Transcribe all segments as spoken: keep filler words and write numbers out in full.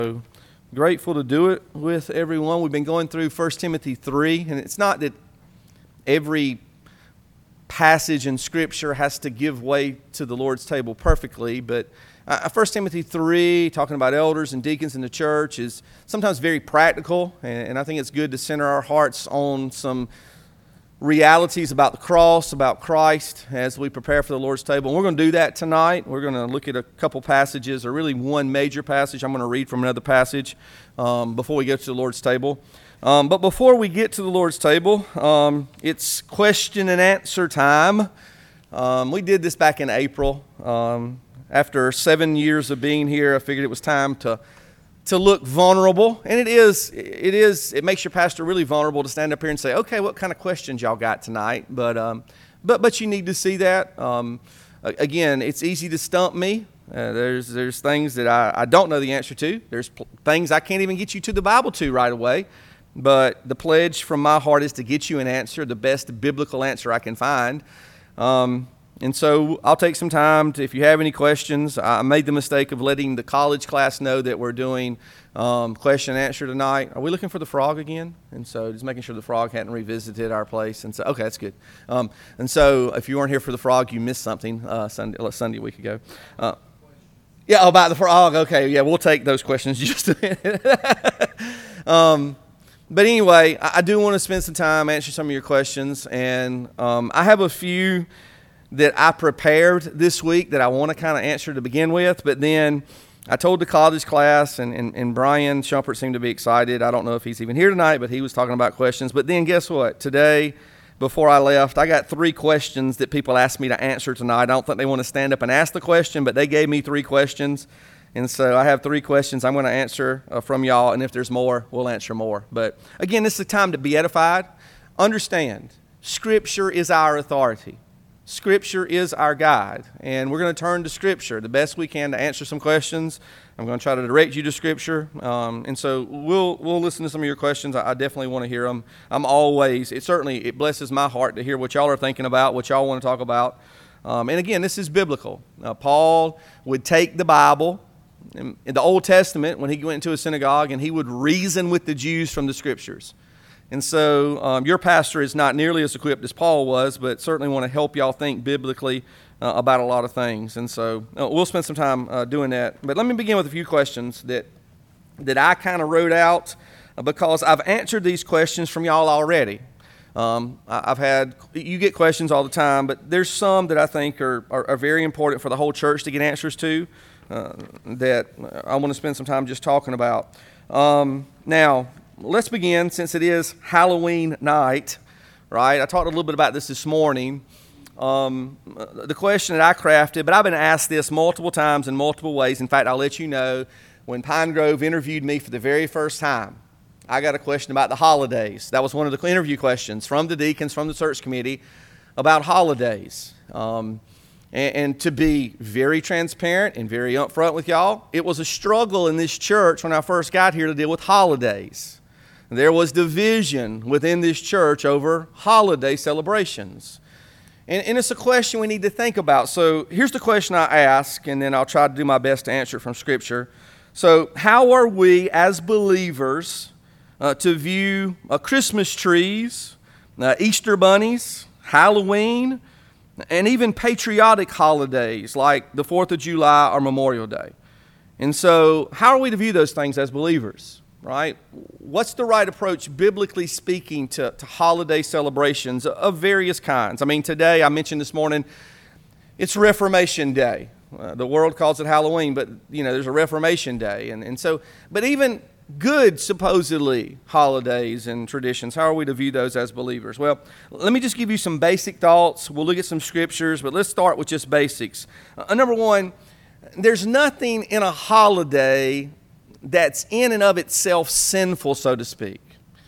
So grateful to do it with everyone. We've been going through First Timothy three, and it's not that every passage in Scripture has to give way to the Lord's table perfectly, but uh, First Timothy three, talking about elders and deacons in the church, is sometimes very practical, and, and I think it's good to center our hearts on some realities about the cross, about Christ, as we prepare for the Lord's table. And we're going to do that tonight. We're going to look at a couple passages, or really one major passage. I'm going to read from another passage um, before we get to the Lord's table. Um, but before we get to the Lord's table, um, it's question and answer time. Um, we did this back in April. Um, after seven years of being here, I figured it was time to to look vulnerable, and it is, it is, it makes your pastor really vulnerable to stand up here and say, okay, what kind of questions y'all got tonight? But, um, but, but you need to see that. Um, again, it's easy to stump me. Uh, there's, there's things that I, I don't know the answer to. There's pl- things I can't even get you to the Bible to right away. But the pledge from my heart is to get you an answer, the best biblical answer I can find. Um, And so I'll take some time to, if you have any questions. I made the mistake of letting the college class know that we're doing um, question and answer tonight. Are we looking for the frog again? And so just making sure the frog hadn't revisited our place. And so, okay, that's good. Um, and so if you weren't here for the frog, you missed something uh, Sunday, Sunday a week ago. Uh, yeah, oh, about the frog. Okay, yeah, we'll take those questions just a minute. um, but anyway, I, I do want to spend some time answering some of your questions. And um, I have a few that I prepared this week that I want to kind of answer to begin with, but then I told the college class, and, and, and Brian Shumpert seemed to be excited. I don't know if he's even here tonight, but he was talking about questions. But then guess what? Today, before I left, I got three questions that people asked me to answer tonight. I don't think they want to stand up and ask the question, but they gave me three questions. And so I have three questions I'm going to answer uh, from y'all, and if there's more, we'll answer more. But again, this is a time to be edified. Understand, Scripture is our authority. Scripture is our guide, and we're going to turn to Scripture the best we can to answer some questions. I'm going to try to direct you to Scripture, um, and so we'll we'll listen to some of your questions. I, I definitely want to hear them. I'm always, it certainly, it blesses my heart to hear what y'all are thinking about, what y'all want to talk about. Um, and again, this is biblical. Uh, Paul would take the Bible in, in the Old Testament when he went into a synagogue, and he would reason with the Jews from the Scriptures. And so um, your pastor is not nearly as equipped as Paul was, but certainly want to help y'all think biblically uh, about a lot of things. And so uh, we'll spend some time uh, doing that. But let me begin with a few questions that that I kind of wrote out uh, because I've answered these questions from y'all already. Um, I, I've had, you get questions all the time, but there's some that I think are, are, are very important for the whole church to get answers to uh, that I want to spend some time just talking about. Um, now, let's begin, since it is Halloween night, right? I talked a little bit about this this morning. Um, the question that I crafted, but I've been asked this multiple times in multiple ways. In fact, I'll let you know, when Pine Grove interviewed me for the very first time, I got a question about the holidays. That was one of the interview questions from the deacons, from the search committee, about holidays. Um, and, and to be very transparent and very upfront with y'all, it was a struggle in this church when I first got here to deal with holidays. There was division within this church over holiday celebrations. And, and it's a question we need to think about. So here's the question I ask, and then I'll try to do my best to answer it from Scripture. So how are we as believers uh, to view uh, Christmas trees, uh, Easter bunnies, Halloween, and even patriotic holidays like the fourth of July or Memorial Day? And so how are we to view those things as believers? Right? What's the right approach, biblically speaking, to, to holiday celebrations of various kinds? I mean, today, I mentioned this morning, it's Reformation Day. Uh, the world calls it Halloween, but, you know, there's a Reformation Day. And, and so, but even good, supposedly, holidays and traditions, how are we to view those as believers? Well, let me just give you some basic thoughts. We'll look at some scriptures, but let's start with just basics. Uh, number one, there's nothing in a holiday that's in and of itself sinful, so to speak.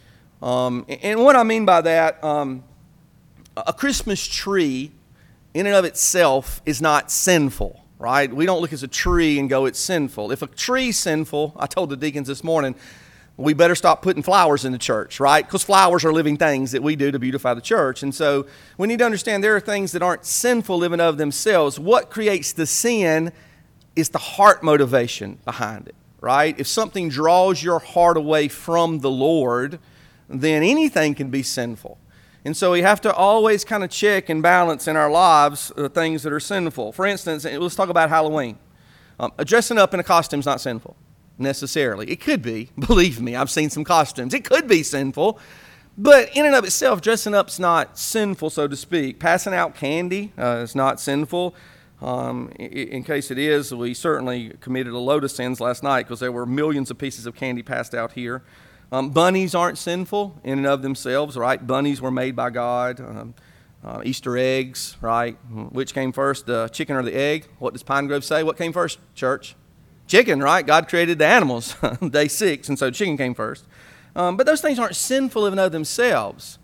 Um, and what I mean by that, um, a Christmas tree in and of itself is not sinful, right? We don't look at a tree and go, it's sinful. If a tree's sinful, I told the deacons this morning, we better stop putting flowers in the church, right? Because flowers are living things that we do to beautify the church. And so we need to understand there are things that aren't sinful in and of themselves. What creates the sin is the heart motivation behind it. right? If something draws your heart away from the Lord, then anything can be sinful. And so we have to always kind of check and balance in our lives the things that are sinful. For instance, let's talk about Halloween. Um, dressing up in a costume is not sinful, necessarily. It could be. Believe me, I've seen some costumes. It could be sinful. But in and of itself, dressing up is not sinful, so to speak. Passing out candy uh, is not sinful. Um, in, in case it is, we certainly committed a load of sins last night because there were millions of pieces of candy passed out here. Um, bunnies aren't sinful in and of themselves, right? Bunnies were made by God. Um, uh, Easter eggs, right? Which came first, the chicken or the egg? What does Pine Grove say? What came first, church? Chicken, right? God created the animals, day six, and so chicken came first. Um, but those things aren't sinful in and of themselves.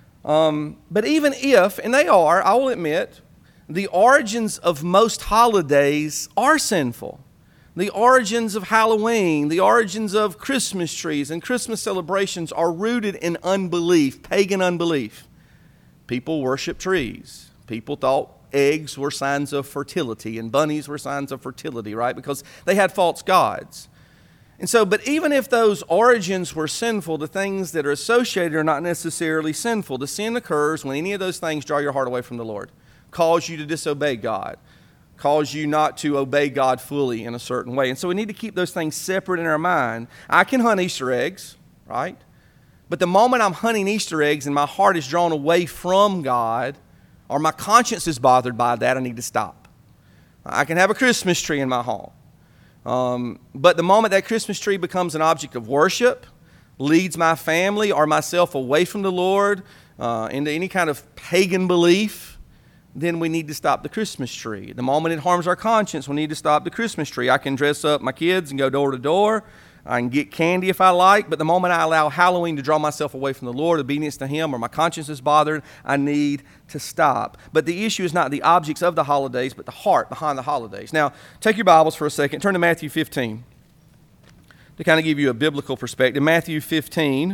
Um, but even if, and they are, I will admit, the origins of most holidays are sinful. The origins of Halloween, the origins of Christmas trees and Christmas celebrations are rooted in unbelief, pagan unbelief. People worship trees. People thought eggs were signs of fertility and bunnies were signs of fertility, right? Because they had false gods. And so, but even if those origins were sinful, the things that are associated are not necessarily sinful. The sin occurs when any of those things draw your heart away from the Lord, cause you to disobey God, cause you not to obey God fully in a certain way. And so we need to keep those things separate in our mind. I can hunt Easter eggs, right? But the moment I'm hunting Easter eggs and my heart is drawn away from God, or my conscience is bothered by that, I need to stop. I can have a Christmas tree in my home. Um, but the moment that Christmas tree becomes an object of worship, leads my family or myself away from the Lord uh, into any kind of pagan belief, then we need to stop the Christmas tree. The moment it harms our conscience, we need to stop the Christmas tree. I can dress up my kids and go door to door. I can get candy if I like, but the moment I allow Halloween to draw myself away from the Lord, obedience to Him, or my conscience is bothered, I need to stop. But the issue is not the objects of the holidays, but the heart behind the holidays. Now, take your Bibles for a second. Turn to Matthew fifteen to kind of give you a biblical perspective. Matthew fifteen.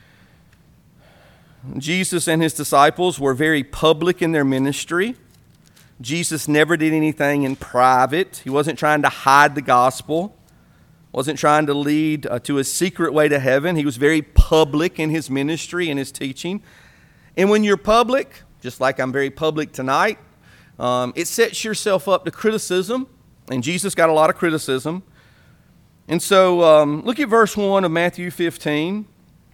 Jesus and His disciples were very public in their ministry. Jesus never did anything in private. He wasn't trying to hide the gospel. Wasn't trying to lead uh, to a secret way to heaven. He was very public in His ministry and His teaching. And when you're public, just like I'm very public tonight, um, it sets yourself up to criticism. And Jesus got a lot of criticism. And so um, look at verse one of Matthew fifteen.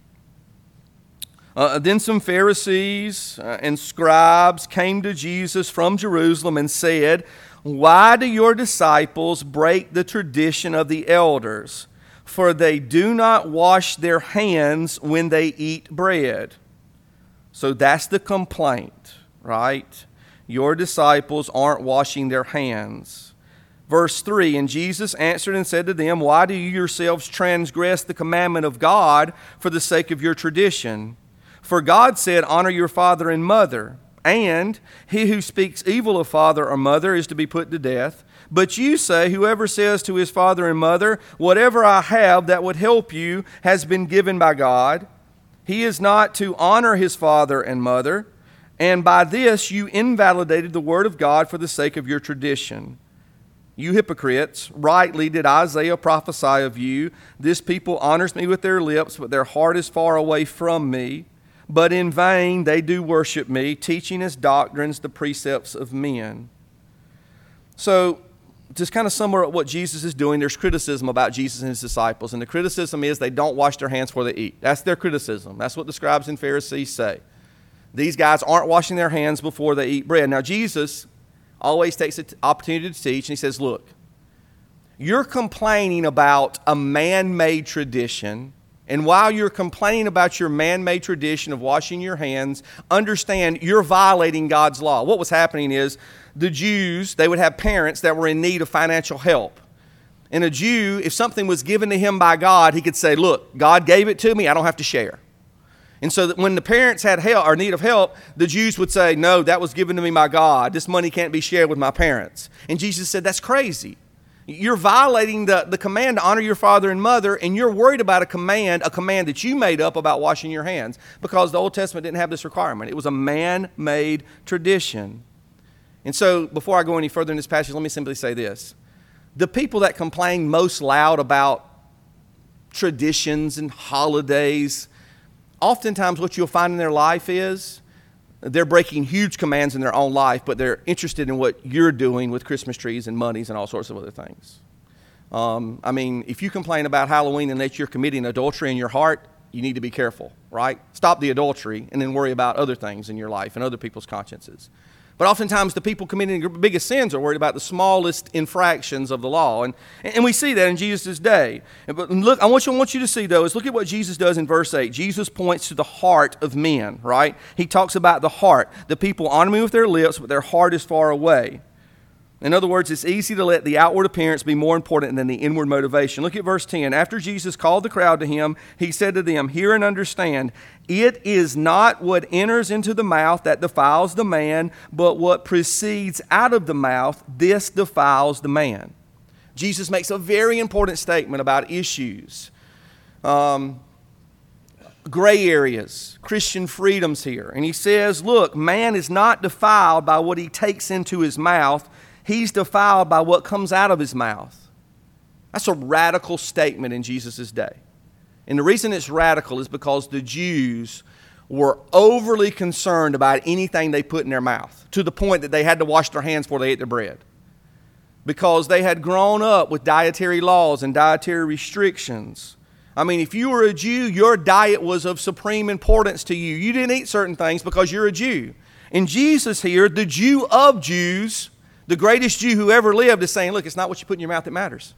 Uh, then some Pharisees uh, and scribes came to Jesus from Jerusalem and said, "Why do your disciples break the tradition of the elders? For they do not wash their hands when they eat bread." So that's the complaint, right? Your disciples aren't washing their hands. Verse three, and Jesus answered and said to them, "Why do you yourselves transgress the commandment of God for the sake of your tradition? For God said, 'Honor your father and mother,' and he who speaks evil of father or mother is to be put to death. But you say, whoever says to his father and mother, 'Whatever I have that would help you has been given by God,' he is not to honor his father and mother, and by this you invalidated the word of God for the sake of your tradition. You hypocrites, rightly did Isaiah prophesy of you, 'This people honors me with their lips, but their heart is far away from me. But in vain they do worship me, teaching as doctrines the precepts of men.'" So, just kind of sum up what Jesus is doing, there's criticism about Jesus and His disciples. And the criticism is they don't wash their hands before they eat. That's their criticism. That's what the scribes and Pharisees say. These guys aren't washing their hands before they eat bread. Now, Jesus always takes the opportunity to teach, and He says, look, you're complaining about a man-made tradition. And while you're complaining about your man-made tradition of washing your hands, understand you're violating God's law. What was happening is the Jews, they would have parents that were in need of financial help. And a Jew, if something was given to him by God, he could say, look, God gave it to me, I don't have to share. And so that when the parents had help or need of help, the Jews would say, no, that was given to me by God. This money can't be shared with my parents. And Jesus said, that's crazy. You're violating the, the command to honor your father and mother, and you're worried about a command, a command that you made up about washing your hands, because the Old Testament didn't have this requirement. It was a man-made tradition. And so before I go any further in this passage, let me simply say this. The people that complain most loud about traditions and holidays, oftentimes what you'll find in their life is they're breaking huge commands in their own life, but they're interested in what you're doing with Christmas trees and monies and all sorts of other things. Um, I mean, if you complain about Halloween and that you're committing adultery in your heart, you need to be careful, right? Stop the adultery and then worry about other things in your life and other people's consciences. But oftentimes the people committing the biggest sins are worried about the smallest infractions of the law. And, and we see that in Jesus' day. But look, I want, you, I want you to see, though, is look at what Jesus does in verse eight. Jesus points to the heart of men, right? He talks about the heart. The people honor me with their lips, but their heart is far away. In other words, it's easy to let the outward appearance be more important than the inward motivation. Look at verse ten. After Jesus called the crowd to him, he said to them, hear and understand, it is not what enters into the mouth that defiles the man, but what proceeds out of the mouth, this defiles the man. Jesus makes a very important statement about issues, um, gray areas, Christian freedoms here. And he says, look, man is not defiled by what he takes into his mouth. He's defiled by what comes out of his mouth. That's a radical statement in Jesus' day. And the reason it's radical is because the Jews were overly concerned about anything they put in their mouth, to the point that they had to wash their hands before they ate their bread. Because they had grown up with dietary laws and dietary restrictions. I mean, if you were a Jew, your diet was of supreme importance to you. You didn't eat certain things because you're a Jew. And Jesus here, the Jew of Jews, the greatest Jew who ever lived, is saying, look, it's not what you put in your mouth that matters.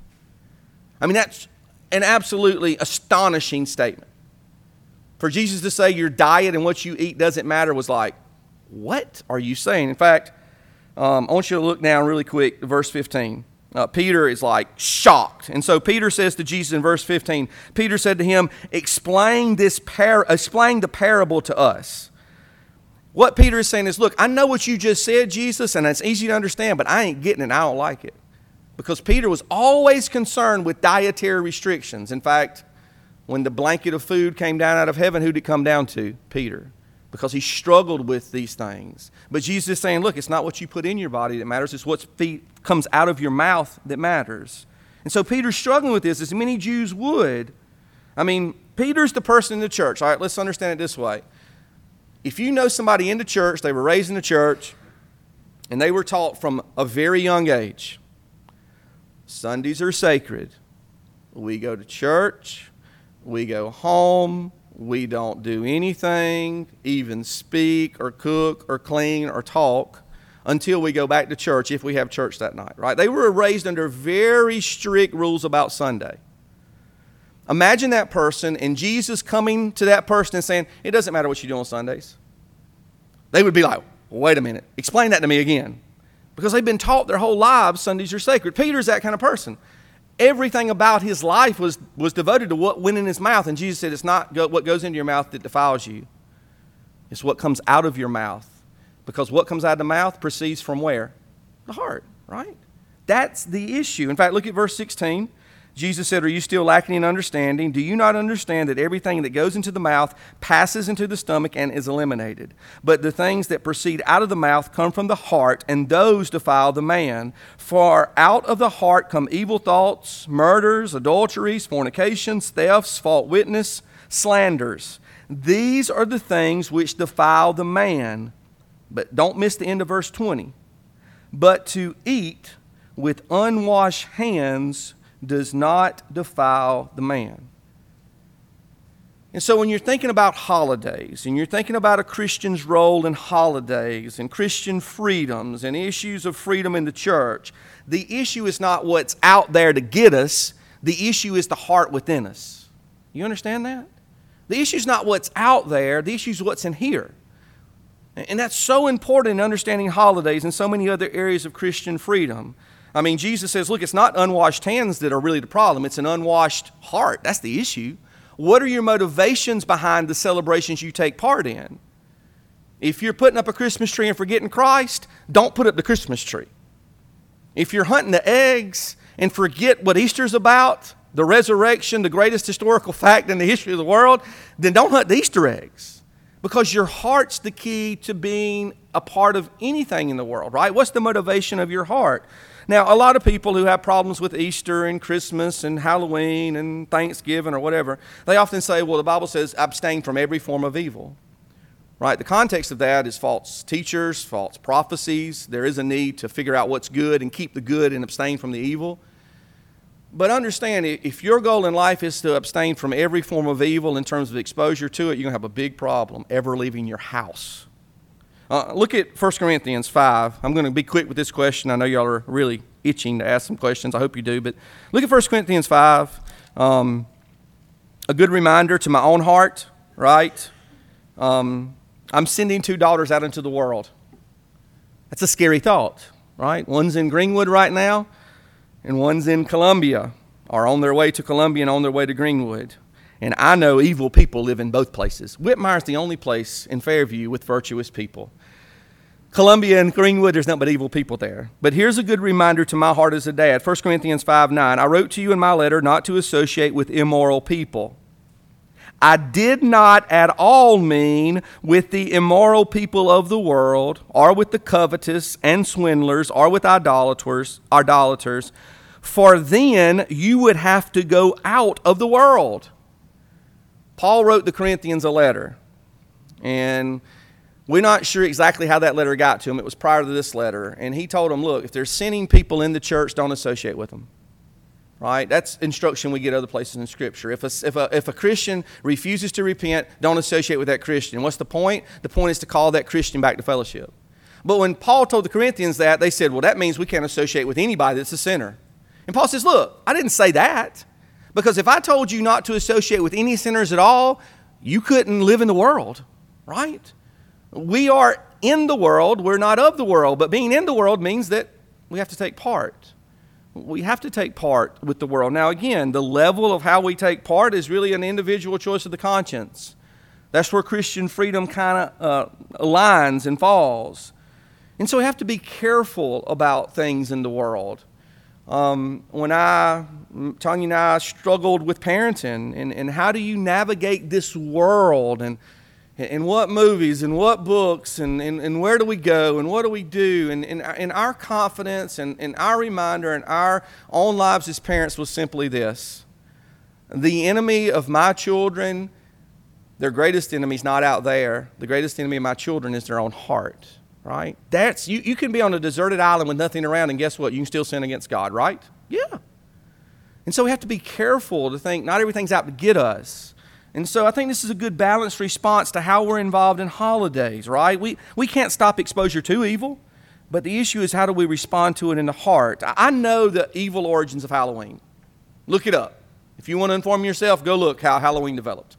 I mean, that's an absolutely astonishing statement. For Jesus to say your diet and what you eat doesn't matter was like, what are you saying? In fact, um, I want you to look down really quick to verse fifteen. Uh, Peter is like shocked. And so Peter says to Jesus in verse fifteen, Peter said to him, explain this par- explain the parable to us. What Peter is saying is, look, I know what you just said, Jesus, and it's easy to understand, but I ain't getting it. I don't like it. Because Peter was always concerned with dietary restrictions. In fact, when the blanket of food came down out of heaven, who did it come down to? Peter. Because he struggled with these things. But Jesus is saying, look, it's not what you put in your body that matters. It's what comes out of your mouth that matters. And so Peter's struggling with this, as many Jews would. I mean, Peter's the person in the church. All right, let's understand it this way. If you know somebody in the church, they were raised in the church, and they were taught from a very young age, Sundays are sacred. We go to church, we go home, we don't do anything, even speak or cook or clean or talk until we go back to church if we have church that night, right? They were raised under very strict rules about Sunday. Imagine that person and Jesus coming to that person and saying, it doesn't matter what you do on Sundays. They would be like, well, wait a minute, explain that to me again. Because they've been taught their whole lives Sundays are sacred. Peter's that kind of person. Everything about his life was, was devoted to what went in his mouth. And Jesus said, it's not go, what goes into your mouth that defiles you. It's what comes out of your mouth. Because what comes out of the mouth proceeds from where? The heart, right? That's the issue. In fact, look at verse sixteen. Jesus said, are you still lacking in understanding? Do you not understand that everything that goes into the mouth passes into the stomach and is eliminated? But the things that proceed out of the mouth come from the heart, and those defile the man. For out of the heart come evil thoughts, murders, adulteries, fornications, thefts, false witness, slanders. These are the things which defile the man. But don't miss the end of verse twenty. But to eat with unwashed hands does not defile the man. And so when you're thinking about holidays, and you're thinking about a Christian's role in holidays, and Christian freedoms, and issues of freedom in the church, the issue is not what's out there to get us. The issue is the heart within us. You understand that? The issue is not what's out there. The issue is what's in here. And that's so important in understanding holidays and so many other areas of Christian freedom. I mean, Jesus says, look, it's not unwashed hands that are really the problem. It's an unwashed heart. That's the issue. What are your motivations behind the celebrations you take part in? If you're putting up a Christmas tree and forgetting Christ, don't put up the Christmas tree. If you're hunting the eggs and forget what Easter's about, the resurrection, the greatest historical fact in the history of the world, then don't hunt the Easter eggs. Because your heart's the key to being a part of anything in the world, right? What's the motivation of your heart? Now, a lot of people who have problems with Easter and Christmas and Halloween and Thanksgiving or whatever, they often say, well, the Bible says abstain from every form of evil. Right? The context of that is false teachers, false prophecies. There is a need to figure out what's good and keep the good and abstain from the evil. But understand, if your goal in life is to abstain from every form of evil in terms of exposure to it, you're going to have a big problem ever leaving your house. Uh, look at First Corinthians five. I'm going to be quick with this question. I know y'all are really itching to ask some questions. I hope you do. But look at First Corinthians five. Um, a good reminder to my own heart, right? Um, I'm sending two daughters out into the world. That's a scary thought, right? One's in Greenwood right now, and one's in Columbia, or on their way to Columbia and on their way to Greenwood. And I know evil people live in both places. Whitmire's the only place in Fairview with virtuous people. Columbia and Greenwood, there's nothing but evil people there. But here's a good reminder to my heart as a dad. First Corinthians five nine, I wrote to you in my letter not to associate with immoral people. I did not at all mean with the immoral people of the world, or with the covetous and swindlers, or with idolaters, idolaters, for then you would have to go out of the world. Paul wrote the Corinthians a letter, and we're not sure exactly how that letter got to them. It was prior to this letter, and he told them, look, if there's sinning people in the church, don't associate with them. Right? That's instruction we get other places in Scripture. If a, if, a, if a Christian refuses to repent, don't associate with that Christian. What's the point? The point is to call that Christian back to fellowship. But when Paul told the Corinthians that, they said, well, that means we can't associate with anybody that's a sinner. And Paul says, look, I didn't say that. Because if I told you not to associate with any sinners at all, you couldn't live in the world. Right? We are in the world. We're not of the world. But being in the world means that we have to take part. We have to take part with the world. Now, again, the level of how we take part is really an individual choice of the conscience. That's where Christian freedom kind of uh, aligns and falls. And so we have to be careful about things in the world. Um, when I, Tanya and I struggled with parenting, and, and how do you navigate this world, and and what movies and what books and, and, and where do we go and what do we do? And, and, and our confidence and, and our reminder in our own lives as parents was simply this. The enemy of my children, their greatest enemy is not out there. The greatest enemy of my children is their own heart, right? That's you, you can be on a deserted island with nothing around, and guess what? You can still sin against God, right? Yeah. And so we have to be careful to think not everything's out to get us. And so I think this is a good balanced response to how we're involved in holidays, right? We we can't stop exposure to evil, but the issue is how do we respond to it in the heart? I know the evil origins of Halloween. Look it up. If you want to inform yourself, go look how Halloween developed.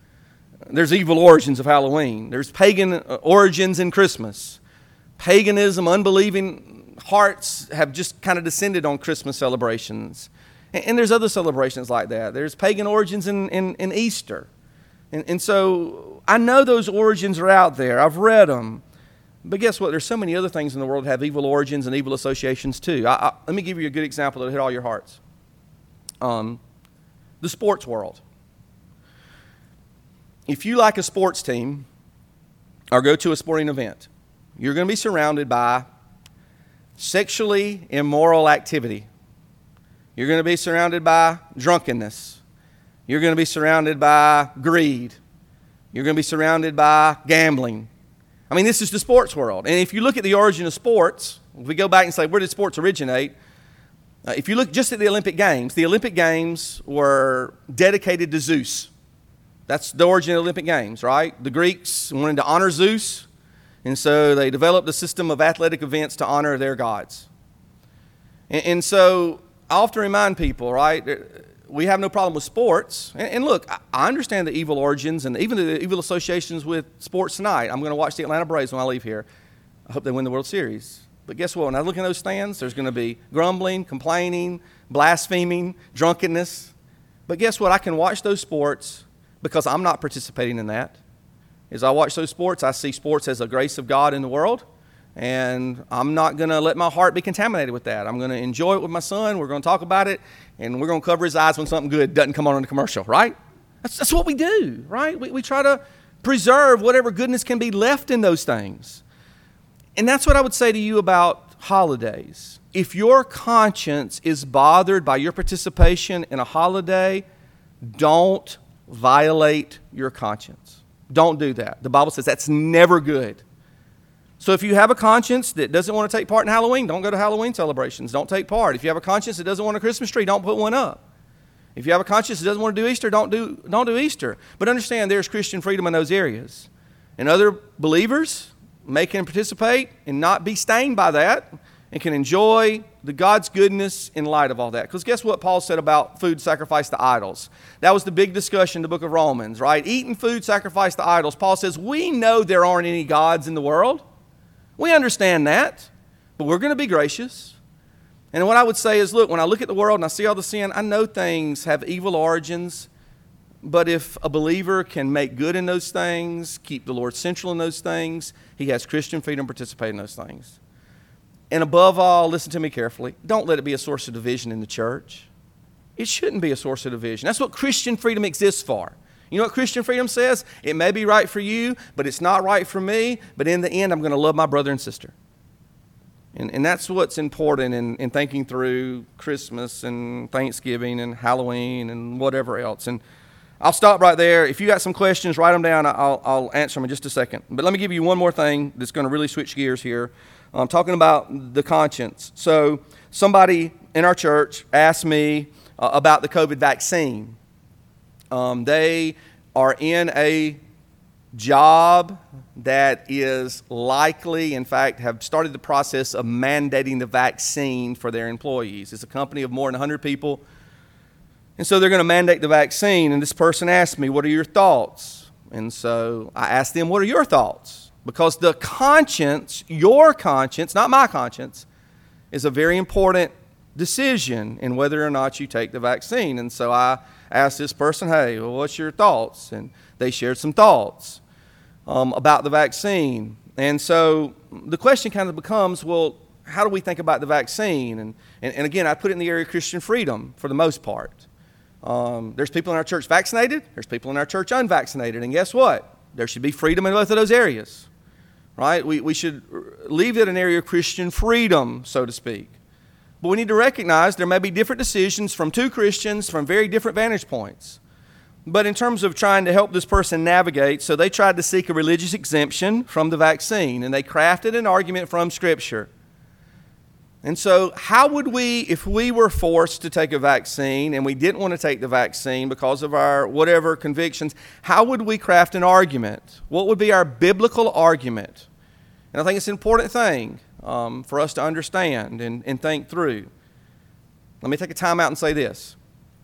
There's evil origins of Halloween. There's pagan origins in Christmas. Paganism, unbelieving hearts have just kind of descended on Christmas celebrations. And there's other celebrations like that. There's pagan origins in, in, in Easter. And, and so I know those origins are out there. I've read them. But guess what? There's so many other things in the world that have evil origins and evil associations too. I, I, let me give you a good example that'll hit all your hearts. Um, the sports world. If you like a sports team or go to a sporting event, you're going to be surrounded by sexually immoral activity. You're going to be surrounded by drunkenness. You're going to be surrounded by greed. You're going to be surrounded by gambling. I mean, this is the sports world. And if you look at the origin of sports, if we go back and say, where did sports originate? Uh, if you look just at the Olympic Games, the Olympic Games were dedicated to Zeus. That's the origin of the Olympic Games, right? The Greeks wanted to honor Zeus, and so they developed a system of athletic events to honor their gods. And, and so I often remind people, right, we have no problem with sports. And, and look, I understand the evil origins and even the evil associations with sports tonight. I'm going to watch the Atlanta Braves when I leave here. I hope they win the World Series. But guess what? When I look in those stands, there's going to be grumbling, complaining, blaspheming, drunkenness. But guess what? I can watch those sports because I'm not participating in that. As I watch those sports, I see sports as a grace of God in the world. And I'm not going to let my heart be contaminated with that. I'm going to enjoy it with my son. We're going to talk about it. And we're going to cover his eyes when something good doesn't come on in the commercial, right? That's, that's what we do, right? We, we try to preserve whatever goodness can be left in those things. And that's what I would say to you about holidays. if your conscience is bothered by your participation in a holiday, don't violate your conscience. Don't do that. The Bible says that's never good. So if you have a conscience that doesn't want to take part in Halloween, don't go to Halloween celebrations. Don't take part. If you have a conscience that doesn't want a Christmas tree, don't put one up. If you have a conscience that doesn't want to do Easter, don't do, don't do Easter. But understand there's Christian freedom in those areas. And other believers may can participate and not be stained by that and can enjoy the God's goodness in light of all that. Because guess what Paul said about food sacrificed to idols? That was the big discussion in the book of Romans, right? Eating food sacrificed to idols. Paul says, we know there aren't any gods in the world. We understand that, but we're going to be gracious. And what I would say is, look, when I look at the world and I see all the sin, I know things have evil origins, but if a believer can make good in those things, keep the Lord central in those things, he has Christian freedom to participate in those things. And above all, listen to me carefully, don't let it be a source of division in the church. It shouldn't be a source of division. That's what Christian freedom exists for. You know what Christian freedom says? It may be right for you, but it's not right for me. But in the end, I'm going to love my brother and sister. And, and that's what's important in, in thinking through Christmas and Thanksgiving and Halloween and whatever else. And I'll stop right there. If you got some questions, write them down. I'll, I'll answer them in just a second. But let me give you one more thing that's going to really switch gears here. I'm talking about the conscience. So somebody in our church asked me uh, about the COVID vaccine. Um, they are in a job that is likely, in fact, have started the process of mandating the vaccine for their employees. It's a company of more than one hundred people. And so they're going to mandate the vaccine. And this person asked me, what are your thoughts? And so I asked them, what are your thoughts? Because the conscience, your conscience, not my conscience, is a very important decision in whether or not you take the vaccine. And so I asked this person, hey, well, what's your thoughts? And they shared some thoughts um, about the vaccine. And so the question kind of becomes, well, how do we think about the vaccine? And, and, and again, I put it in the area of Christian freedom for the most part. Um, there's people in our church vaccinated. There's people in our church unvaccinated. And guess what? There should be freedom in both of those areas, right? We, we should leave it an area of Christian freedom, so to speak. But we need to recognize there may be different decisions from two Christians from very different vantage points. But in terms of trying to help this person navigate, so they tried to seek a religious exemption from the vaccine, and they crafted an argument from Scripture. And so how would we, if we were forced to take a vaccine and we didn't want to take the vaccine because of our whatever convictions, how would we craft an argument? What would be our biblical argument? And I think it's an important thing um, for us to understand and, and think through. Let me take a time out and say this.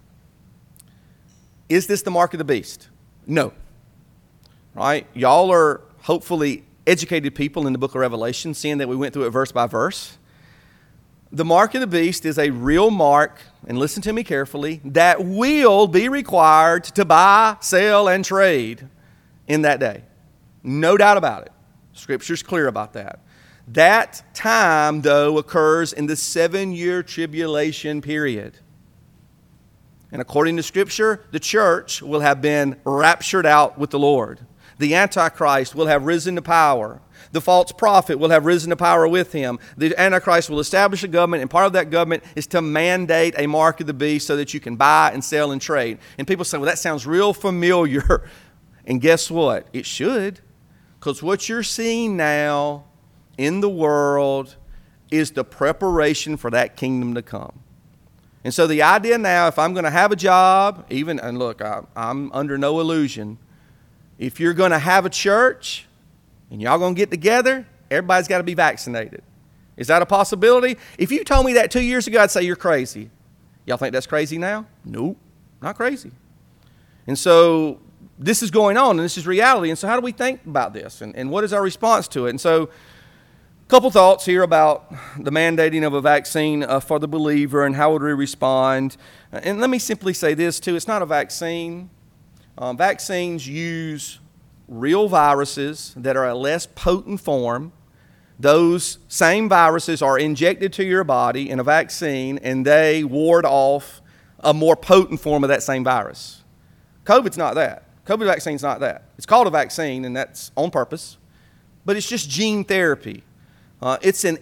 Is this the mark of the beast? No. Right? Y'all are hopefully educated people in the book of Revelation, seeing that we went through it verse by verse. The mark of the beast is a real mark, and listen to me carefully, that will be required to buy, sell, and trade in that day. No doubt about it. Scripture's clear about that. That time, though, occurs in the seven-year tribulation period. And according to Scripture, the church will have been raptured out with the Lord. The Antichrist will have risen to power. The false prophet will have risen to power with him. The Antichrist will establish a government, and part of that government is to mandate a mark of the beast so that you can buy and sell and trade. And people say, well, that sounds real familiar. And guess what? It should. Because what you're seeing now in the world is the preparation for that kingdom to come. And so the idea now, if I'm going to have a job, even, and look, I, I'm under no illusion, if you're going to have a church and y'all going to get together, everybody's got to be vaccinated. Is that a possibility? If you told me that two years ago, I'd say you're crazy. Y'all think that's crazy now? Nope, not crazy. And so this is going on, and this is reality. And so how do we think about this? And, and what is our response to it? And so a couple thoughts here about the mandating of a vaccine uh, for the believer and how would we respond. And let me simply say this, too. It's not a vaccine. Um, vaccines use real viruses that are a less potent form. Those same viruses are injected to your body in a vaccine, and they ward off a more potent form of that same virus. COVID's not that. COVID vaccine's not that. It's called a vaccine, and that's on purpose, but it's just gene therapy. Uh, it's an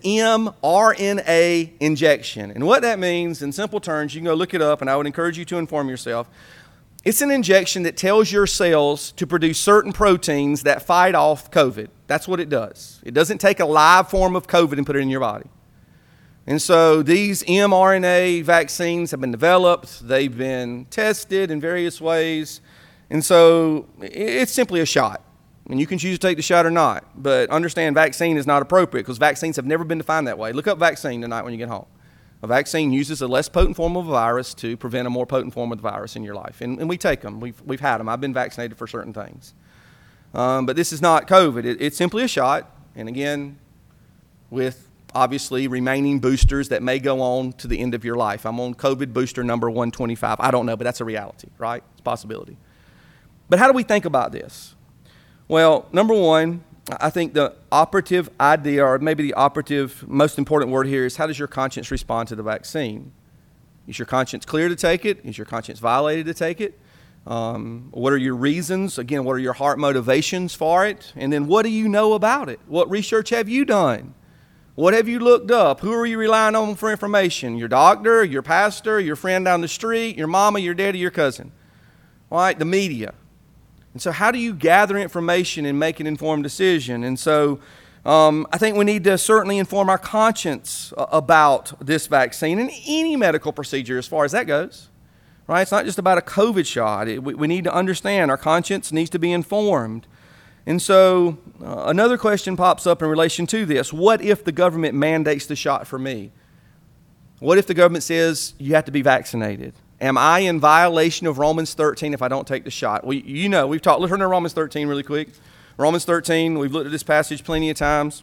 mRNA injection. And what that means, in simple terms, you can go look it up, and I would encourage you to inform yourself. It's an injection that tells your cells to produce certain proteins that fight off COVID. That's what it does. It doesn't take a live form of COVID and put it in your body. And so these mRNA vaccines have been developed. They've been tested in various ways. And so it's simply a shot. And you can choose to take the shot or not. But understand, vaccine is not appropriate because vaccines have never been defined that way. Look up vaccine tonight when you get home. A vaccine uses a less potent form of a virus to prevent a more potent form of the virus in your life. And, and we take them. We've, we've had them. I've been vaccinated for certain things. Um, but this is not COVID. It, it's simply a shot. And again, with obviously remaining boosters that may go on to the end of your life. I'm on COVID booster number one twenty-five. I don't know, but that's a reality, right? It's a possibility. But how do we think about this? Well, number one, I think the operative idea, or maybe the operative most important word here, is how does your conscience respond to the vaccine? Is your conscience clear to take it? Is your conscience violated to take it? Um, what are your reasons? Again, what are your heart motivations for it? And then what do you know about it? What research have you done? What have you looked up? Who are you relying on for information? Your doctor, your pastor, your friend down the street, your mama, your daddy, your cousin? All right, the media. And so how do you gather information and make an informed decision? And so um, I think we need to certainly inform our conscience about this vaccine and any medical procedure as far as that goes. Right? It's not just about a COVID shot. It, we, we need to understand our conscience needs to be informed. And so uh, another question pops up in relation to this. What if the government mandates the shot for me? What if the government says you have to be vaccinated? Am I in violation of Romans thirteen if I don't take the shot? Well, you know, we've talked, let's turn to Romans thirteen really quick. Romans thirteen, we've looked at this passage plenty of times.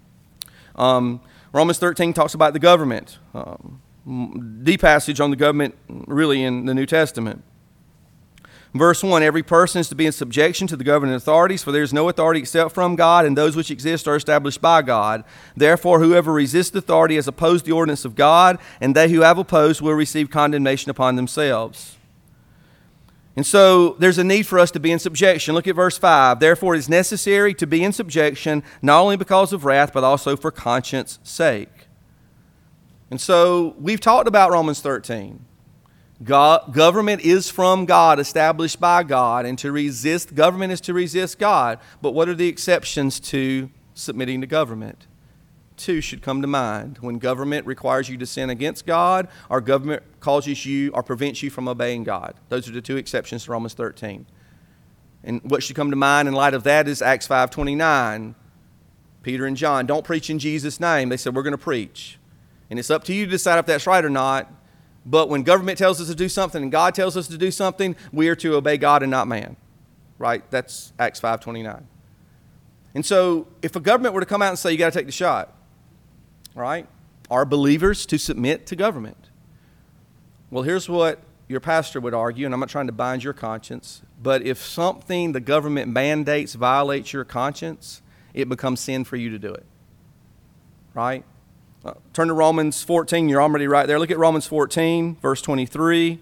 Um, Romans thirteen talks about the government. Um, the passage on the government really in the New Testament. Verse one, every person is to be in subjection to the governing authorities, for there is no authority except from God, and those which exist are established by God. Therefore, whoever resists authority has opposed the ordinance of God, and they who have opposed will receive condemnation upon themselves. And so there's a need for us to be in subjection. Look at verse five. Therefore, it is necessary to be in subjection, not only because of wrath, but also for conscience sake. And so we've talked about Romans thirteen. God, government is from God, established by God, and to resist government is to resist God. But what are the exceptions to submitting to government? Two should come to mind. When government requires you to sin against God, or government causes you or prevents you from obeying God. Those are the two exceptions to Romans thirteen. And what should come to mind in light of that is Acts five twenty-nine. Peter and John, don't preach in Jesus' name. They said, we're going to preach. And it's up to you to decide if that's right or not. But when government tells us to do something and God tells us to do something, we are to obey God and not man. Right? That's Acts five twenty-nine. And so if a government were to come out and say, you got to take the shot, right? Are believers to submit to government? Well, here's what your pastor would argue, and I'm not trying to bind your conscience, but if something the government mandates violates your conscience, it becomes sin for you to do it. Right? Uh, turn to Romans fourteen. You're already right there. Look at Romans fourteen, verse twenty-three.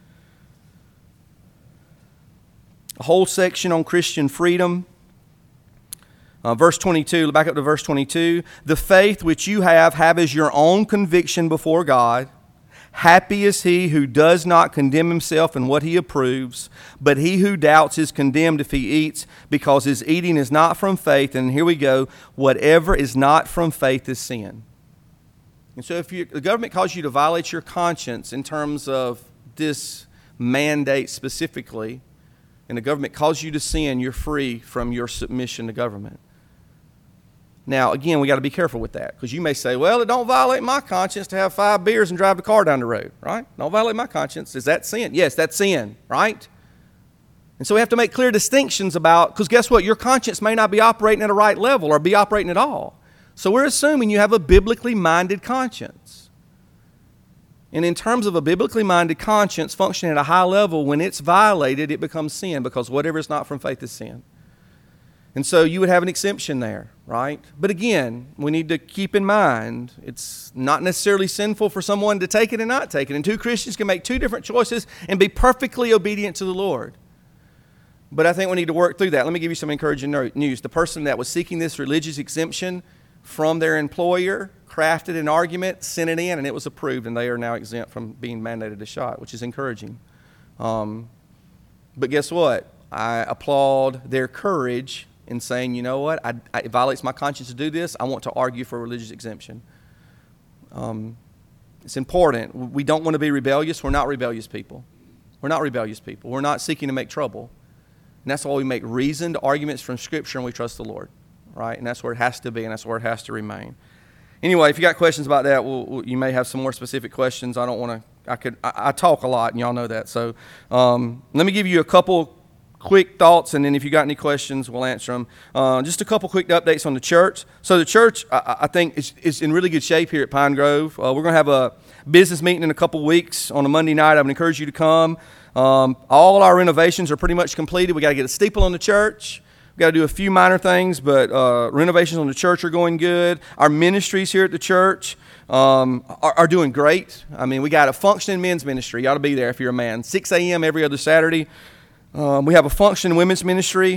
A whole section on Christian freedom. Uh, verse twenty-two, back up to verse twenty-two. The faith which you have, have as your own conviction before God. Happy is he who does not condemn himself in what he approves, but he who doubts is condemned if he eats, because his eating is not from faith. And here we go, whatever is not from faith is sin. And so if you, the government calls you to violate your conscience in terms of this mandate specifically, and the government calls you to sin, you're free from your submission to government. Now, again, we got to be careful with that, because you may say, well, it don't violate my conscience to have five beers and drive the car down the road, right? Don't violate my conscience. Is that sin? Yes, that's sin, right? And so we have to make clear distinctions about, because guess what? Your conscience may not be operating at a right level or be operating at all. So we're assuming you have a biblically minded conscience. And in terms of a biblically minded conscience functioning at a high level, when it's violated, it becomes sin, because whatever is not from faith is sin. And so you would have an exemption there, right? But again, we need to keep in mind, it's not necessarily sinful for someone to take it and not take it. And two Christians can make two different choices and be perfectly obedient to the Lord. But I think we need to work through that. Let me give you some encouraging news. The person that was seeking this religious exemption from their employer, crafted an argument, sent it in, and it was approved, and they are now exempt from being mandated a shot, which is encouraging. Um, but guess what? I applaud their courage in saying, you know what, I, I, it violates my conscience to do this. I want to argue for religious exemption. Um, it's important. We don't want to be rebellious. We're not rebellious people. We're not rebellious people. We're not seeking to make trouble. And that's why we make reasoned arguments from Scripture and we trust the Lord, right? And that's where it has to be, and that's where it has to remain. Anyway, if you got questions about that, we'll, we'll, you may have some more specific questions. I don't want to, I could, I, I talk a lot, and y'all know that. So um, let me give you a couple quick thoughts, and then if you got any questions, we'll answer them. Uh, just a couple quick updates on the church. So the church, I, I think, is, is in really good shape here at Pine Grove. Uh, we're going to have a business meeting in a couple weeks on a Monday night. I would encourage you to come. Um, all our renovations are pretty much completed. We got to get a steeple on the church. We got to do a few minor things, but uh, renovations on the church are going good. Our ministries here at the church um, are, are doing great. I mean, we got a functioning men's ministry. You ought to be there if you're a man. six a.m. every other Saturday. Um, we have a functioning women's ministry.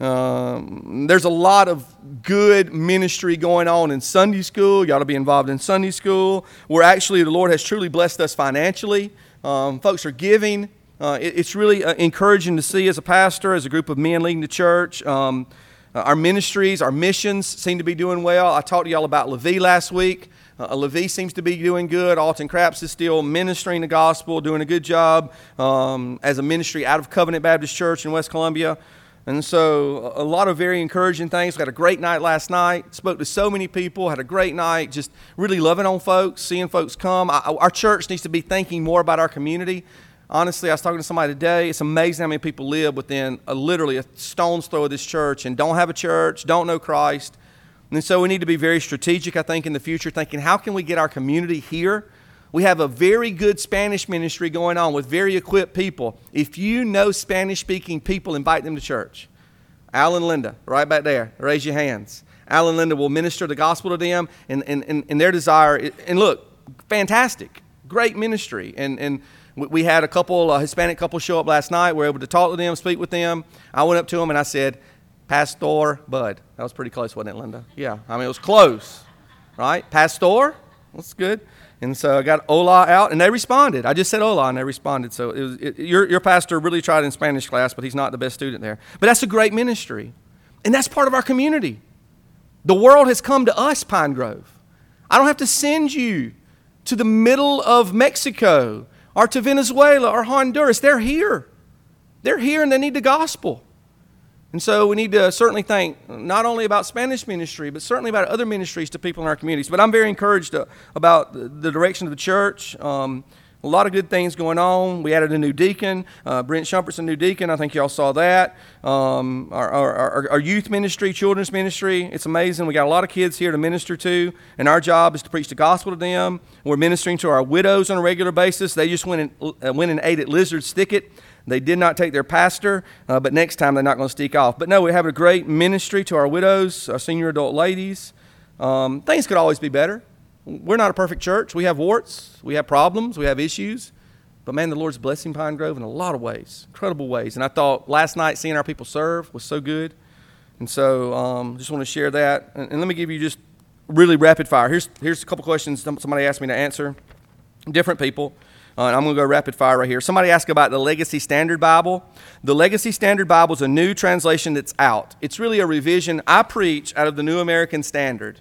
Um, there's a lot of good ministry going on in Sunday school. You ought to be involved in Sunday school. We're actually, the Lord has truly blessed us financially. Um, folks are giving. Uh, it, it's really uh, encouraging to see as a pastor, as a group of men leading the church. Um, uh, our ministries, our missions seem to be doing well. I talked to y'all about Levi last week. Uh, Levi seems to be doing good. Alton Craps is still ministering the gospel, doing a good job um, as a ministry out of Covenant Baptist Church in West Columbia. And so a lot of very encouraging things. We had a great night last night. Spoke to so many people. Had a great night. Just really loving on folks, seeing folks come. I, our church needs to be thinking more about our community. Honestly, I was talking to somebody today. It's amazing how many people live within a, literally a stone's throw of this church and don't have a church, don't know Christ. And so we need to be very strategic, I think, in the future, thinking how can we get our community here? We have a very good Spanish ministry going on with very equipped people. If you know Spanish-speaking people, invite them to church. Al and Linda, right back there. Raise your hands. Al and Linda will minister the gospel to them and, and, and, and their desire. And look, fantastic, great ministry. And, and we had a couple, a Hispanic couple show up last night. We were able to talk to them, speak with them. I went up to them and I said, Pastor Bud. That was pretty close, wasn't it, Linda? Yeah, I mean, it was close, right? Pastor, that's good. And so I got hola out, and they responded. I just said hola, and they responded. So it was, it, your, your pastor really tried in Spanish class, but he's not the best student there. But that's a great ministry, and that's part of our community. The world has come to us, Pine Grove. I don't have to send you to the middle of Mexico or to Venezuela or Honduras. They're here. They're here, and they need the gospel. And so we need to certainly think not only about Spanish ministry, but certainly about other ministries to people in our communities. But I'm very encouraged uh, about the, the direction of the church. Um, a lot of good things going on. We added a new deacon. Uh, Brent Shumpert's a new deacon. I think y'all saw that. Um, our, our, our, our youth ministry, children's ministry, it's amazing. We got a lot of kids here to minister to, and our job is to preach the gospel to them. We're ministering to our widows on a regular basis. They just went and, uh, went and ate at Lizard's Thicket. They did not take their pastor, uh, but next time they're not going to stick off. But no, we have a great ministry to our widows, our senior adult ladies. Um, things could always be better. We're not a perfect church. We have warts. We have problems. We have issues. But man, the Lord's blessing Pine Grove in a lot of ways, incredible ways. And I thought last night seeing our people serve was so good. And so um, just want to share that. And, and let me give you just really rapid fire. Here's, here's a couple questions somebody asked me to answer. Different people. Uh, and I'm going to go rapid fire right here. Somebody asked about the Legacy Standard Bible. The Legacy Standard Bible is a new translation that's out. It's really a revision. I preach out of the New American Standard,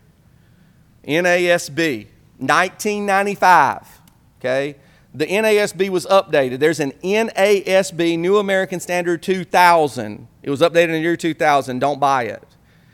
N A S B, nineteen ninety-five. Okay, the N A S B was updated. There's an N A S B, New American Standard two thousand. It was updated in the year two thousand. Don't buy it.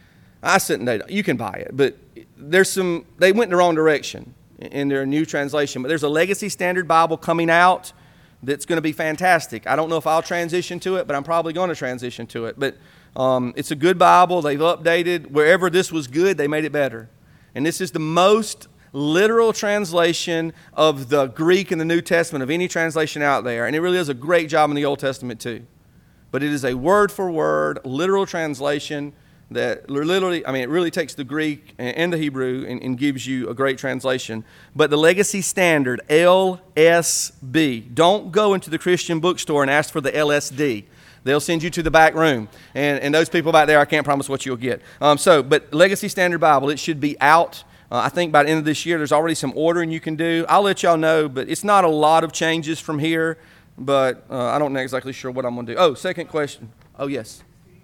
I sit and you can buy it, but there's some. They went in the wrong direction in their new translation. But there's a Legacy Standard Bible coming out that's going to be fantastic. I don't know if I'll transition to it, but I'm probably going to transition to it. But um, it's a good Bible. They've updated. Wherever this was good, they made it better. And this is the most literal translation of the Greek in the New Testament of any translation out there. And it really does a great job in the Old Testament too. But it is a word-for-word, literal translation that literally, I mean, it really takes the Greek and the Hebrew and, and gives you a great translation. But the Legacy Standard, L S B. Don't go into the Christian bookstore and ask for the L S D. They'll send you to the back room. And, and those people back there, I can't promise what you'll get. Um, so, but Legacy Standard Bible, it should be out. Uh, I think by the end of this year, there's already some ordering you can do. I'll let y'all know, but it's not a lot of changes from here. But uh, I don't know exactly sure what I'm going to do. Oh, second question. Oh, yes.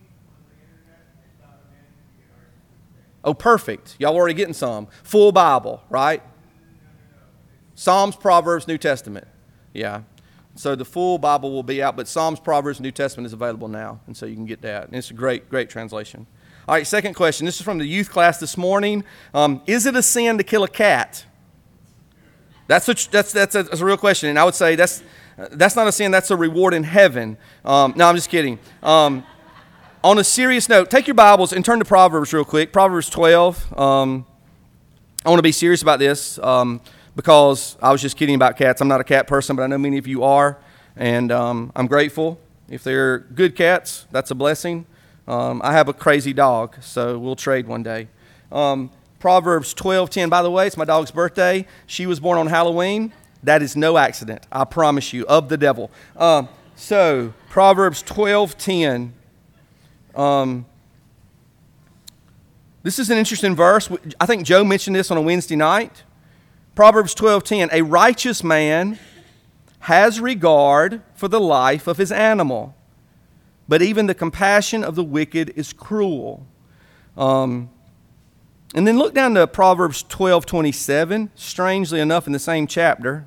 Oh, perfect. Y'all already getting some. Full Bible, right? Psalms, Proverbs, New Testament. Yeah. So the full Bible will be out, but Psalms, Proverbs, New Testament is available now. And so you can get that. And it's a great, great translation. All right, second question. This is from the youth class this morning. Um, is it a sin to kill a cat? That's a, that's, that's, a, that's a real question. And I would say that's, that's not a sin. That's a reward in heaven. Um, no, I'm just kidding. Um, on a serious note, take your Bibles and turn to Proverbs real quick. Proverbs twelve. Um, I want to be serious about this. Um, Because I was just kidding about cats. I'm not a cat person, but I know many of you are, and um, I'm grateful. If they're good cats, that's a blessing. Um, I have a crazy dog, so we'll trade one day. Um, Proverbs twelve ten, by the way, it's my dog's birthday. She was born on Halloween. That is no accident, I promise you, of the devil. Um, so, Proverbs twelve ten. Um, this is an interesting verse. I think Joe mentioned this on a Wednesday night. Proverbs twelve ten, a righteous man has regard for the life of his animal, but even the compassion of the wicked is cruel. Um, and then look down to Proverbs twelve twenty-seven, strangely enough in the same chapter.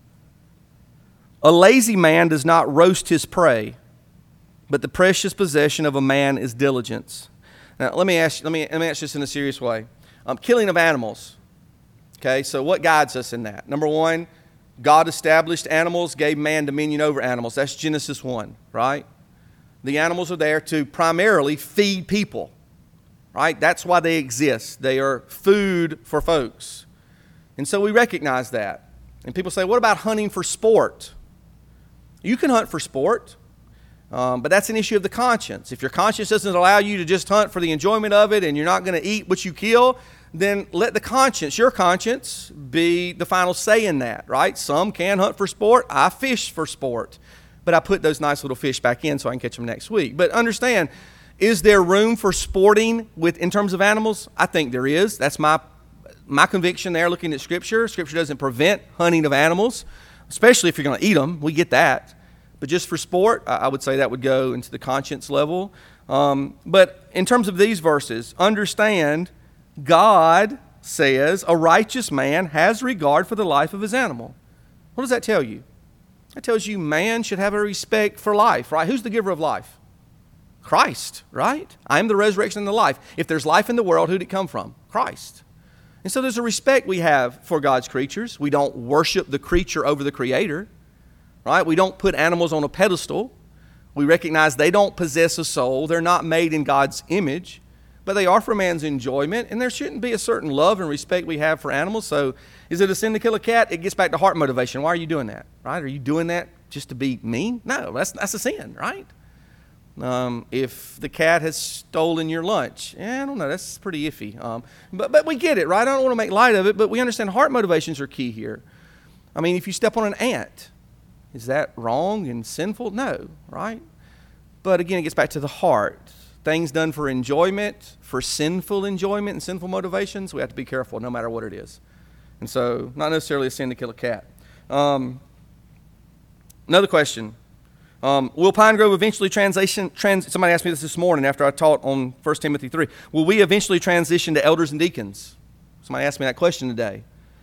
A lazy man does not roast his prey, but the precious possession of a man is diligence. Now, let me ask, let me, let me ask this in a serious way. Um, killing of animals. Okay, so what guides us in that? Number one, God established animals, gave man dominion over animals. That's Genesis one, right? The animals are there to primarily feed people, right? That's why they exist. They are food for folks. And so we recognize that. And people say, what about hunting for sport? You can hunt for sport, um, but that's an issue of the conscience. If your conscience doesn't allow you to just hunt for the enjoyment of it and you're not going to eat what you kill, then let the conscience, your conscience, be the final say in that, right? Some can hunt for sport. I fish for sport. But I put those nice little fish back in so I can catch them next week. But understand, is there room for sporting with in terms of animals? I think there is. That's my my conviction there looking at Scripture. Scripture doesn't prevent hunting of animals, especially if you're going to eat them. We get that. But just for sport, I would say that would go into the conscience level. Um, but in terms of these verses, understand God says a righteous man has regard for the life of his animal. What does that tell you? That tells you man should have a respect for life, right? Who's the giver of life? Christ, right? I am the resurrection and the life. If there's life in the world, who did it come from? Christ. And so there's a respect we have for God's creatures. We don't worship the creature over the Creator, right? We don't put animals on a pedestal. We recognize they don't possess a soul. They're not made in God's image. But they are for man's enjoyment, and there shouldn't be a certain love and respect we have for animals. So is it a sin to kill a cat? It gets back to heart motivation. Why are you doing that, right? Are you doing that just to be mean? No, that's that's a sin, right? Um, if the cat has stolen your lunch, eh, I don't know, that's pretty iffy. Um, but, but we get it, right? I don't want to make light of it, but we understand heart motivations are key here. I mean, if you step on an ant, is that wrong and sinful? No, right? But again, it gets back to the heart. Things done for enjoyment, for sinful enjoyment and sinful motivations, we have to be careful no matter what it is. And so, not necessarily a sin to kill a cat. Um, another question. Um, will Pine Grove eventually transition, trans, somebody asked me this this morning after I taught on First Timothy three. Will we eventually transition to elders and deacons? Somebody asked me that question today.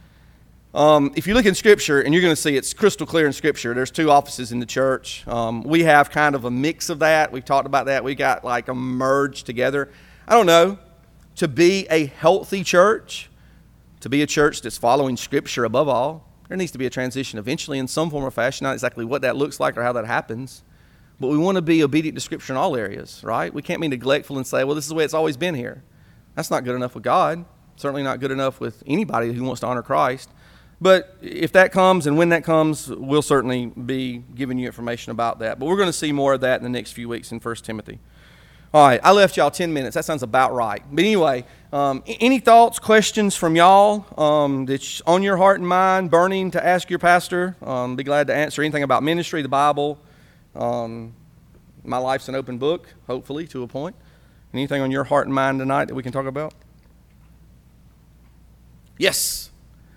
Um, if you look in Scripture, and you're going to see it's crystal clear in Scripture, there's two offices in the church. Um, we have kind of a mix of that. We've talked about that. We got like them merged together. I don't know. To be a healthy church, to be a church that's following Scripture above all, there needs to be a transition eventually in some form or fashion. Not exactly what that looks like or how that happens. But we want to be obedient to Scripture in all areas, right? We can't be neglectful and say, well, this is the way it's always been here. That's not good enough with God. Certainly not good enough with anybody who wants to honor Christ. But if that comes and when that comes, we'll certainly be giving you information about that. But we're going to see more of that in the next few weeks in First Timothy. All right, I left y'all ten minutes. That sounds about right. But anyway, um, any thoughts, questions from y'all um, that's on your heart and mind, burning to ask your pastor? Um, be glad to answer anything about ministry, the Bible, um, my life's an open book, hopefully, to a point. Anything on your heart and mind tonight that we can talk about? Yes.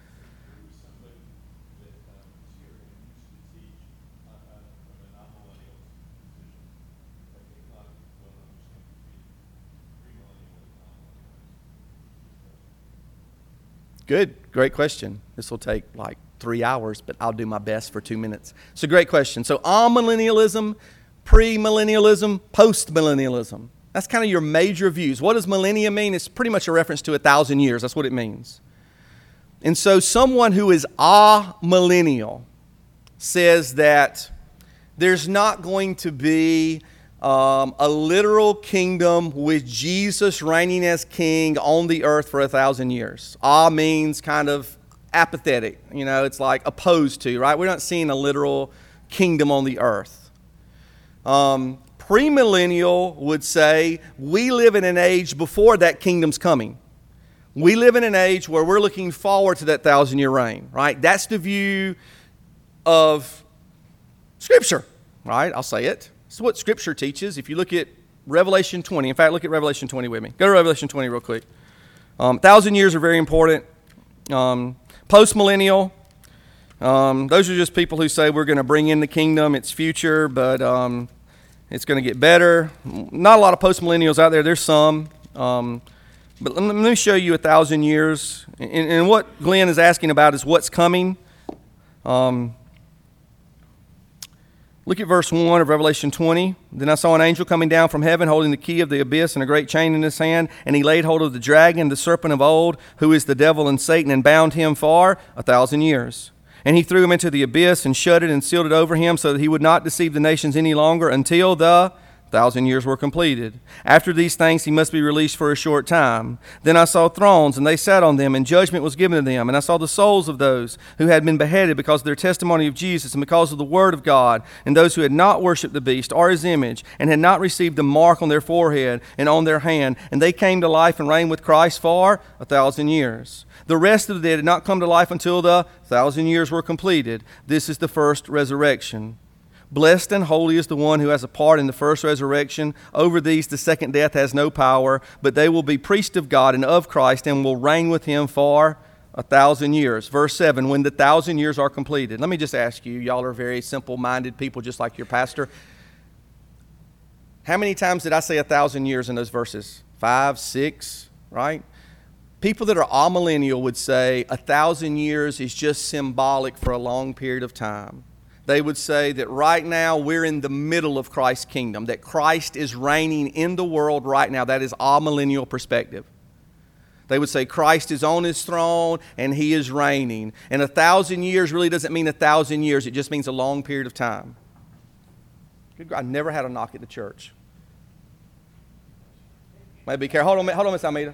Good. Great question. This will take like three hours, but I'll do my best for two minutes. It's a great question. So amillennialism, premillennialism, postmillennialism. That's kind of your major views. What does millennium mean? It's pretty much a reference to a thousand years. That's what it means. And so someone who is amillennial says that there's not going to be um, a literal kingdom with Jesus reigning as king on the earth for a thousand years. Ah means kind of apathetic. You know, it's like opposed to, right? We're not seeing a literal kingdom on the earth. Um, premillennial would say we live in an age before that kingdom's coming. We live in an age where we're looking forward to that thousand-year reign, right? That's the view of Scripture, right? I'll say it. It's what Scripture teaches. If you look at Revelation twenty, in fact, look at Revelation twenty with me. Go to Revelation twenty real quick. Um, thousand years are very important. Um, Post-millennial, um, those are just people who say we're going to bring in the kingdom. It's future, but um, it's going to get better. Not a lot of post-millennials out there. There's some. Um, but let me show you a thousand years. And, and what Glenn is asking about is what's coming. Um, look at verse one of Revelation twenty. Then I saw an angel coming down from heaven, holding the key of the abyss and a great chain in his hand. And he laid hold of the dragon, the serpent of old, who is the devil and Satan, and bound him for a thousand years. And he threw him into the abyss and shut it and sealed it over him, so that he would not deceive the nations any longer until the thousand years were completed. After these things he must be released for a short time. Then I saw thrones, and they sat on them, and judgment was given to them. And I saw the souls of those who had been beheaded because of their testimony of Jesus and because of the word of God, and those who had not worshipped the beast or his image, and had not received the mark on their forehead and on their hand. And they came to life and reigned with Christ for a thousand years. The rest of the dead had not come to life until the thousand years were completed. This is the first resurrection. Blessed and holy is the one who has a part in the first resurrection. Over these the second death has no power, but they will be priests of God and of Christ and will reign with him for a thousand years. Verse seven, when the thousand years are completed. Let me just ask you, y'all are very simple-minded people just like your pastor. How many times did I say a thousand years in those verses? Five, six, right? People that are amillennial would say a thousand years is just symbolic for a long period of time. They would say that right now we're in the middle of Christ's kingdom, that Christ is reigning in the world right now. That is amillennial perspective. They would say Christ is on his throne and he is reigning. And a thousand years really doesn't mean a thousand years. It just means a long period of time. Good God, I never had a knock at the church. Might be careful. Hold on, hold on, Miss Almeida.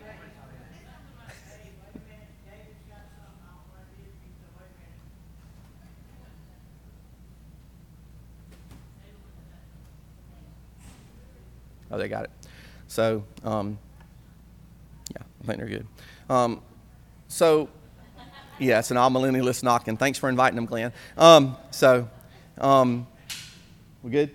Oh, they got it. So, um, yeah, I think they're good. Um, so, yeah, it's an all-millennialist knocking. Thanks for inviting them, Glenn. Um, so, um, we good?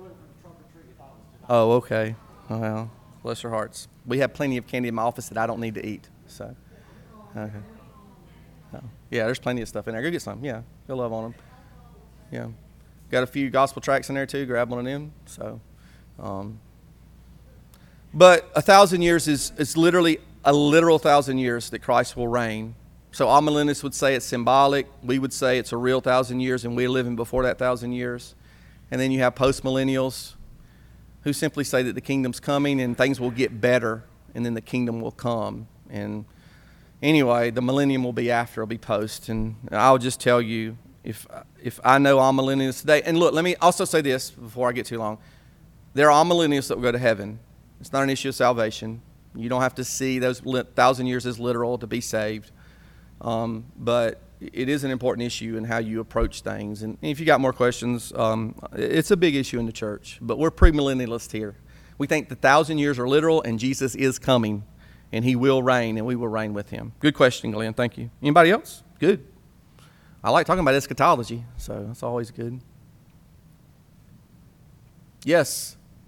Oh, okay. Well, bless their hearts. We have plenty of candy in my office that I don't need to eat. So, okay. Oh, yeah, there's plenty of stuff in there. Go get some. Yeah, go love on them. Yeah, got a few gospel tracts in there too. Grab one of them. So, um, but a thousand years is is literally a literal thousand years that Christ will reign. So amillennialists would say it's symbolic. We would say it's a real thousand years, and we're living before that thousand years. And then you have post-millennials who simply say that the kingdom's coming and things will get better, and then the kingdom will come. And anyway, the millennium will be after, it'll be post. And I'll just tell you, if if I know amillennials today, and look, let me also say this before I get too long. There are amillennials that will go to heaven. It's not an issue of salvation. You don't have to see those thousand years as literal to be saved. Um, but it is an important issue in how you approach things. And if you got more questions, um, it's a big issue in the church. But we're premillennialists here. We think the thousand years are literal and Jesus is coming. And he will reign and we will reign with him. Good question, Glenn. Thank you. Anybody else? Good. I like talking about eschatology, so that's always good. Yes.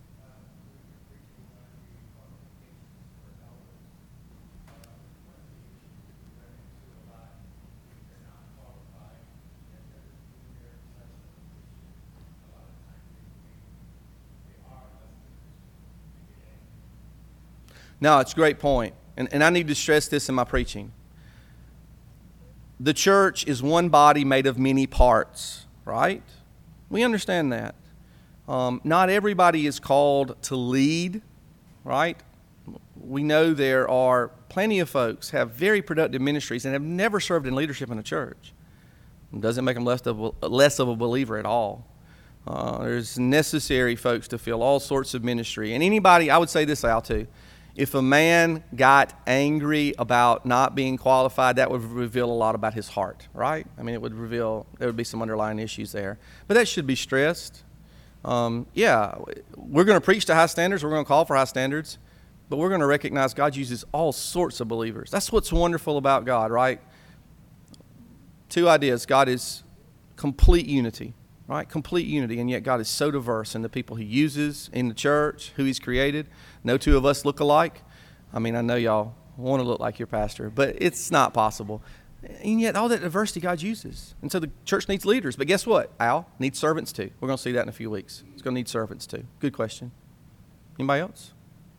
No, it's a great point. And, and I need to stress this in my preaching. The church is one body made of many parts, right? We understand that. Um, not everybody is called to lead, right? We know there are plenty of folks have very productive ministries and have never served in leadership in a church. It doesn't make them less of a, less of a believer at all. Uh, there's necessary folks to fill all sorts of ministry. And anybody, I would say this out too, if a man got angry about not being qualified, that would reveal a lot about his heart, right? I mean, it would reveal, there would be some underlying issues there. But that should be stressed. Um, yeah, we're going to preach to high standards. We're going to call for high standards. But we're going to recognize God uses all sorts of believers. That's what's wonderful about God, right? Two ideas. God is complete unity, right? Complete unity. And yet God is so diverse in the people he uses in the church, who he's created. No two of us look alike. I mean, I know y'all want to look like your pastor, but it's not possible. And yet all that diversity God uses. And so the church needs leaders. But guess what? Al needs servants too. We're going to see that in a few weeks. It's going to need servants too. Good question. Anybody else?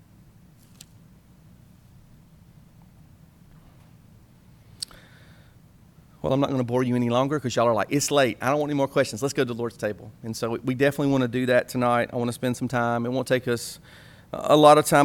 Well, I'm not going to bore you any longer because y'all are like, it's late. I don't want any more questions. Let's go to the Lord's table. And so we definitely want to do that tonight. I want to spend some time. It won't take us a lot of time.